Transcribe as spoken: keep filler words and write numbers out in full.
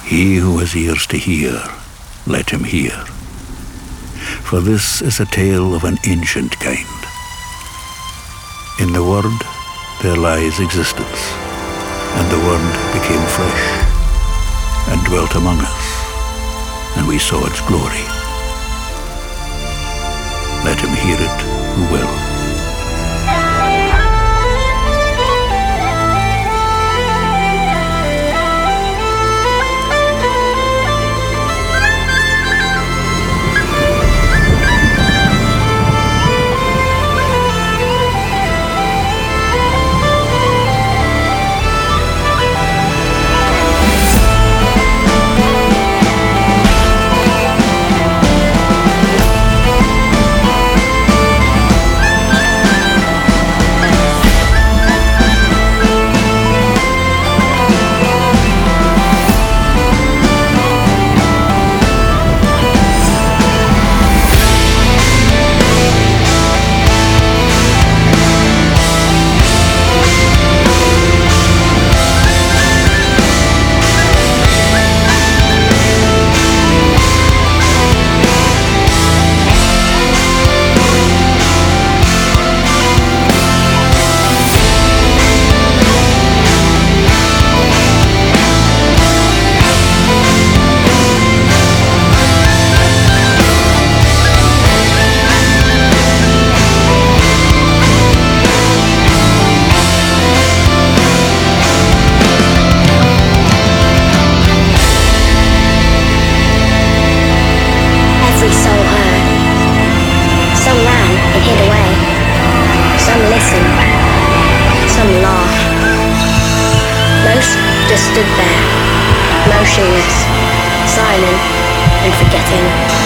He who has ears to hear, let him hear. For this is a tale of an ancient kind. In the Word there lies existence, and the Word became flesh, and dwelt among us, and we saw its glory. Let him hear it who will. Just stood there, motionless, silent and forgetting.